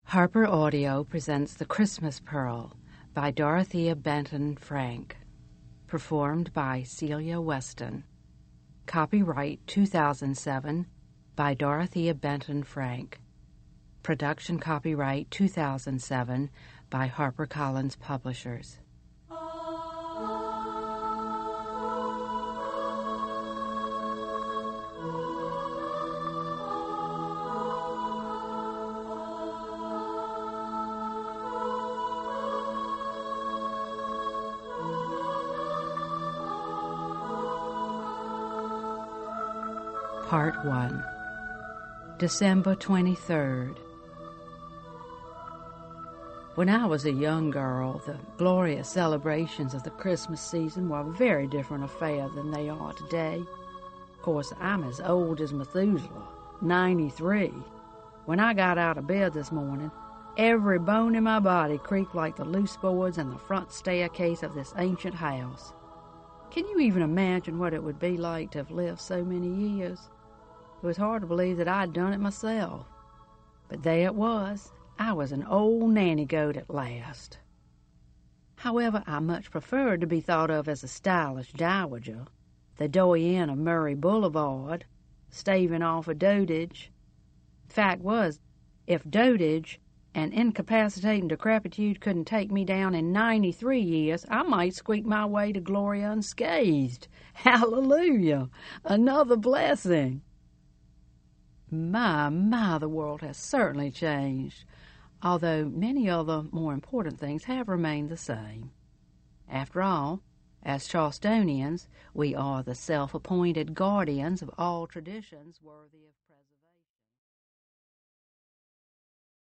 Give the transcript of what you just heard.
Harper Audio presents The Christmas Pearl by Dorothea Benton Frank, performed by Celia Weston. Copyright 2007 by Dorothea Benton Frank. Production copyright 2007 by HarperCollins Publishers. Part 1. December 23rd. When I was a young girl, the glorious celebrations of the Christmas season were a very different affair than they are today. Of course, I'm as old as Methuselah, 93. When I got out of bed this morning, every bone in my body creaked like the loose boards in the front staircase of this ancient house. Can you even imagine what it would be like to have lived so many years? It was hard to believe that I'd done it myself. But there it was. I was an old nanny goat at last. However, I much preferred to be thought of as a stylish dowager, the doyenne of Murray Boulevard, staving off a dotage. Fact was, if dotage and incapacitating decrepitude couldn't take me down in 93 years, I might squeak my way to glory unscathed. Hallelujah! Another blessing! My, the world has certainly changed, although many other more important things have remained the same. After all, as Charlestonians, we are the self-appointed guardians of all traditions worthy of